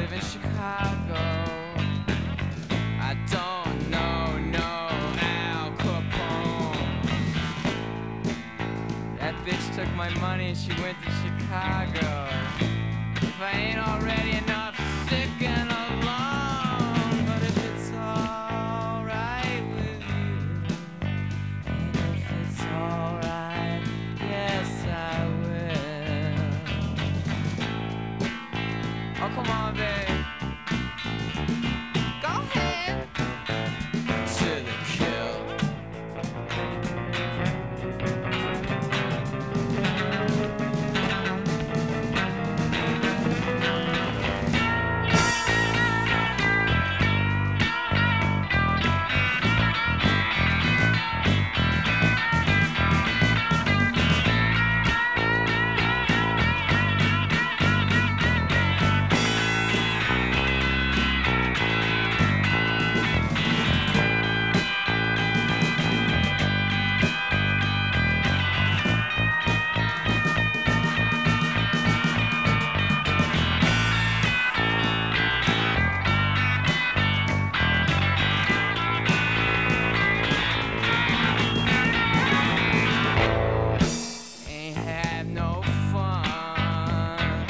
live in Chicago. I don't know no Al Capone. That bitch took my money and she went to Chicago. If I ain't already enough sick and alone, but if it's alright with you, and if it's alright, yes I will. Oh, come on, babe. Go ahead. To the kill. Ain't had no fun.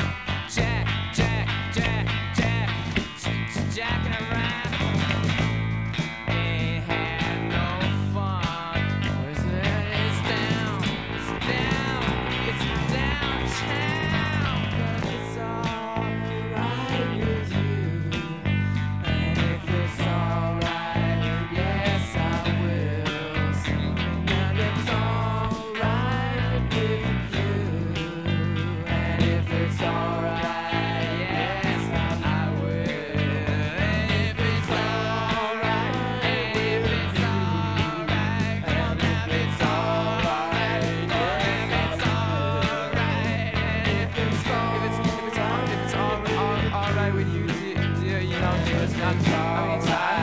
Jacking around. Ain't had no fun. Where's it? It's downtown. But it's alright with you. And if it's alright, yes I will. And it's alright with you. And if it's alright, yes I will. And if it's alright, and if it's alright, come on, it's alright. And if it's alright, and if it's alright with you, dear, you know, just not. I mean,